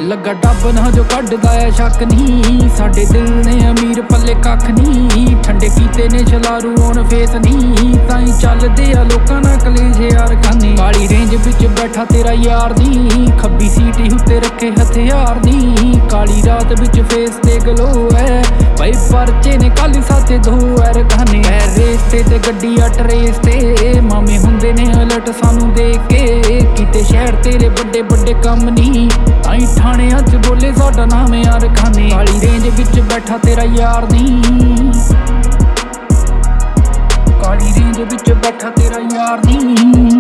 ਲੱਗਾ ਡੱਬ ਨਾ ਜੋ ਕੱਢਦਾ ਐ ਸ਼ੱਕ ਨਹੀਂ। ਸਾਡੇ ਦਿਲ ਨੇ ਅਮੀਰ ਪੱਲੇ ਕੱਖ ਨਹੀਂ। ਠੰਡੇ ਕੀਤੇ ਨੇ ਛਲਾਰੂ ਔਨ ਫੇਸ ਨਹੀਂ। ਤਾਈਂ ਚੱਲਦੇ ਆ ਲੋਕਾਂ ਨਾਲ ਕਲੇਸ਼ ਯਾਰ ਖਾਨੇ। ਕਾਲੀ ਰੇਂਜ ਵਿੱਚ ਬੈਠਾ ਤੇਰਾ ਯਾਰ ਨੀ। ਖੱਬੀ ਸੀਟੀ ਉੱਤੇ ਰੱਖੇ ਹਥਿਆਰ ਨੀ। ਕਾਲੀ ਰਾਤ ਵਿੱਚ ਫੇਸ ਤੇ ਗਲੋ ਐ। ਬਈ ਪਰਚੇ ਨੇ ਕੱਲ ਸਾਥੇ ਦੋ ਐਰ ਖਾਨੇ। ਐ ਰੇਸ ਤੇ ਗੱਡੀ ਆ ਟਰੇਸ ਤੇ। ਮਾਮੇ ਹੁੰਦੇ ਨੇ ਅਲਰਟ ਸਾਨੂੰ ਦੇਖ ਕੇ। ਕਿਤੇ ਸ਼ਹਿਰ ਤੇਰੇ ਵੱਡੇ ਵੱਡੇ ਕੰਮ ਨੀ। ਤਾਈਂ ਥਾਣਿਆਂ 'ਚ ਬੋਲੇ ਸਾਡਾ ਨਾਮ ਯਾਰ ਖਾਨੇ। ਕਾਲੀ ਰੇਂਜ ਵਿੱਚ ਬੈਠਾ ਤੇਰਾ ਯਾਰ ਨੀ। ਕਾਲੀ ਰੇਂਜ ਵਿੱਚ ਬੈਠਾ ਤੇਰਾ ਯਾਰ ਨੀ।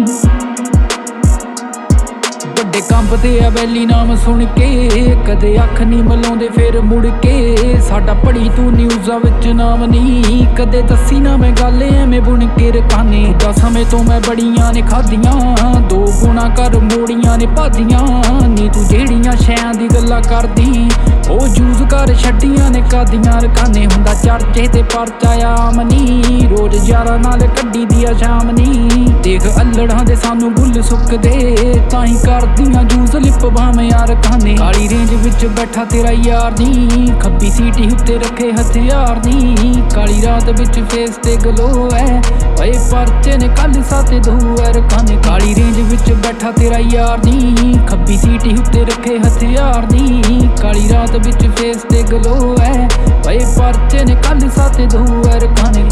ਵੱਡੇ ਕੰਬਦੇ ਆ ਵੈਲੀ ਨਾਮ ਸੁਣ ਕੇ। ਕਦੇ ਅੱਖ ਨਹੀਂ ਮਲਾਉਂਦੇ ਫਿਰ ਮੁੜ ਕੇ। ਸਾਡਾ ਪੜੀ ਤੂੰ ਨਿਊਜ਼ਾਂ ਵਿੱਚ ਨਾਮ ਨਹੀਂ। ਕਦੇ ਦੱਸੀ ਨਾ ਮੈਂ ਗੱਲ ਐਵੇਂ ਬੁਣ ਕੇ ਰਕਾਨੇ। ਦਾ ਸਮੇਂ ਤੋਂ ਮੈਂ ਬੜੀਆਂ ਨੇ ਖਾਧੀਆਂ। ਦੋ ਗੁਣਾ ਕਰ ਮੋੜੀਆਂ ਨੇ ਭਾਦੀਆਂ ਨੀ। ਤੂੰ ਜਿਹੜੀਆਂ ਸ਼ੈਆਂ ਦੀ ਗੱਲਾਂ ਕਰਦੀ ਉਹ ਯੂਜ਼ ਕਰ ਛੱਡੀਆਂ ਨੇ ਕਾਦੀਆਂ ਰਕਾਨੇ। ਹੁੰਦਾ ਚਰਚੇ ਤੇ ਪਰਚਾ ਆਮ ਨੀ। ਰੋਜ਼ ਯਾਰਾਂ ਨਾਲ ਕੱਢੀ ਦੀ ਆ ਸ਼ਾਮ ਨੀ। ਦੇਖ ਅਲੜਾਂ ਦੇ ਸਾਨੂੰ ਬੁੱਲ ਸੁੱਕਦੇ। ਤਾਹੀਂ ਕਰਦੀਆਂ ਜੂਸ ਲਿਪ ਬਾਵੇਂ ਯਾਰ ਖਾਨੇ। ਕਾਲੀ ਰੇਂਜ ਵਿੱਚ ਬੈਠਾ ਤੇਰਾ ਯਾਰ ਨੀ। ਖੱਬੀ ਸੀਟੀ ਉੱਤੇ ਰੱਖੇ ਹਥਿਆਰ ਨੀ। ਕਾਲੀ ਰਾਤ ਵਿੱਚ ਫੇਸ ਤੇ ਗਲੋ ਐ। ਓਏ ਪਰਚੇ ਨੇ ਕੱਲ ਸਾਥੇ ਦੋ ਐਰ ਖਾਨੇ। ਕਾਲੀ ਰੇਂਜ ਵਿੱਚ ਬੈਠਾ ਤੇਰਾ ਯਾਰ ਨੀ। ਖੱਬੀ ਸੀਟੀ ਉੱਤੇ ਰੱਖੇ ਹਥਿਆਰ ਨੀ। ਕਾਲੀ ਰਾਤ ਵਿੱਚ ਫੇਸ ਤੇ ਗਲੋ ਐ। ਓਏ ਪਰਚੇ ਨੇ ਕੱਲ ਸਾਥੇ ਦੋ ਐਰ ਖਾਨੇ।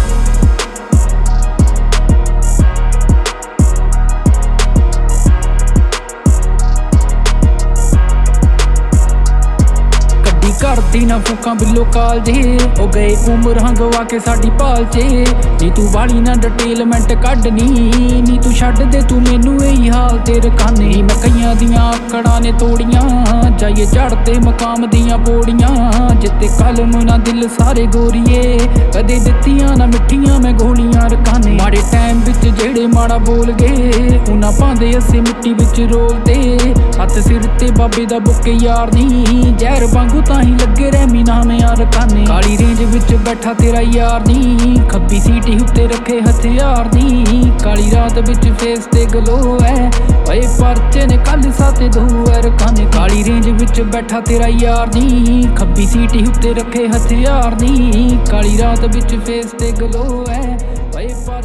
ਕਰਦੀ ਨਾ ਫੂਕਾਂ ਬਿੱਲੋ ਕਾਲਜੇ। ਉਹ ਗਏ ਉਮਰਾਂ ਗਵਾ ਕੇ ਸਾਡੀ ਭਾਲ 'ਚ ਨੀ। ਤੂੰ ਵਾਲੀ ਨਾ ਡਿਟੇਲਮੈਂਟ ਕੱਢਨੀ ਨੀ। ਤੂੰ ਛੱਡ ਦੇ ਤੂੰ ਮੈਨੂੰ ਇਹੀ ਹਾਲ ਤੇ ਰਕਾਨੇ। ਮੈਂ ਕਈਆਂ ਦੀਆਂ ਆਕੜਾਂ ਨੇ ਤੋੜੀਆਂ। ਜਾਈਏ ਝੜਦੇ ਮਕਾਮ ਦੀਆਂ ਪੌੜੀਆਂ। ਜਿੱਤੇ ਕਲਮ ਨਾ ਦਿਲ ਸਾਰੇ ਗੋਰੀਏ। ਕਦੇ ਦਿੱਤੀਆਂ ਨਾ ਮਿੱਠੀਆਂ ਮੈਂ ਗੋਲੀਆਂ ਰਕਾਨੇ। ਮਾੜੇ ਟਾਈਮ ਵਿੱਚ ਜਿਹੜੇ ਮਾੜਾ ਬੋਲ ਗਏ ਉਹਨਾਂ ਪਾਉਂਦੇ ਅਸੀਂ ਮਿੱਟੀ ਵਿੱਚ ਰੋਲਦੇ। ਹੱਥ ਸਿਰ ਤੇ ਬਾਬੇ ਦਾ ਬੁੱਕੇ ਯਾਰ ਨੀ। ਜ਼ਹਿਰ ਵਾਂਗੂ ਤਾਂ ਲੱਗੇ ਰਹਿਮੀ ਨਾਮ ਯਾਰ ਖਾਨੇ। ਕਾਲੀ ਰੇਂਜ ਵਿੱਚ ਬੈਠਾ ਤੇਰਾ ਯਾਰ ਨੀ। ਖੱਬੀ ਸੀਟੀ ਉੱਤੇ ਰੱਖੇ ਹਥਿਆਰ ਨੀ। ਕਾਲੀ ਰਾਤ ਵਿੱਚ ਫੇਸ ਤੇ ਗਲੋ ਐ। ਓਏ ਪਰਚੇ ਨੇ ਕੱਲ ਸਾਥੇ ਦੋ ਐਰ ਖਾਨੇ। ਕਾਲੀ ਰੇਂਜ ਵਿੱਚ ਬੈਠਾ ਤੇਰਾ ਯਾਰ ਨੀ। ਖੱਬੀ ਸੀਟੀ ਉੱਤੇ ਰੱਖੇ ਹਥਿਆਰ ਨੀ। ਕਾਲੀ ਰਾਤ ਵਿੱਚ ਫੇਸ ਤੇ ਗਲੋ ਐ। ਓਏ